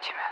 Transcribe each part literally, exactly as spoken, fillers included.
тебя.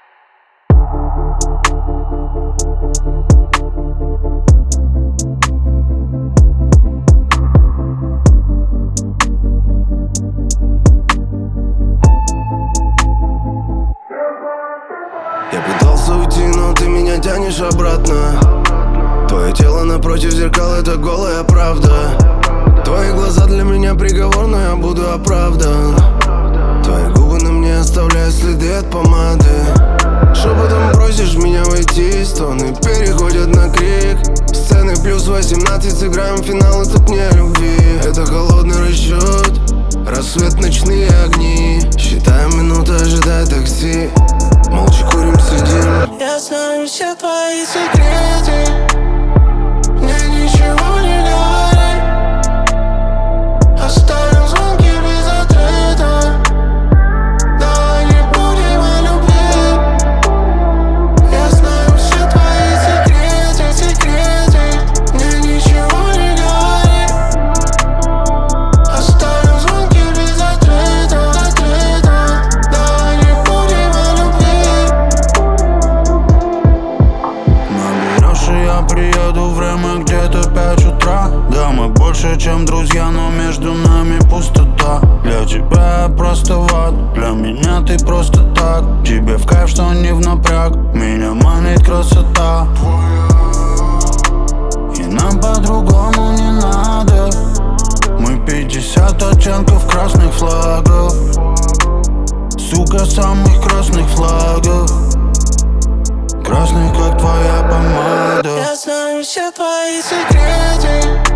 Я пытался уйти, но ты меня тянешь обратно. Твое тело напротив зеркал — это голая правда. Твои глаза для меня приговор, но я буду оправдан. Твои губы на мне оставляют следы от помады. Шепотом просишь меня войти, стоны переходят на крик. Сцены плюс восемнадцать, сыграем финал, это не любви. Это холодный расчет, рассвет, ночные огни. Считаем минуты, ожидая такси. Молча курим, сидим. Я знаю все твои секреты. Мне ничего не говори. Оставим звонки без ответа. Давай не будем о любви. Я знаю все твои секреты, секреты. Мне ничего не говори. Оставим звонки без ответа, ответа. Давай не будем о любви. Наберешь, и я приеду, время где-то пять утра. Да, мы больше, чем друзья, но между нами пустота. Для тебя я просто в ад, для меня ты просто так. Тебе в кайф, что не в напряг, меня манит красота. И нам по-другому не надо. Мы пятьдесят оттенков красных флагов. Сука, самых красных флагов. Красных, как твоя помада. Я знаю все твои секреты.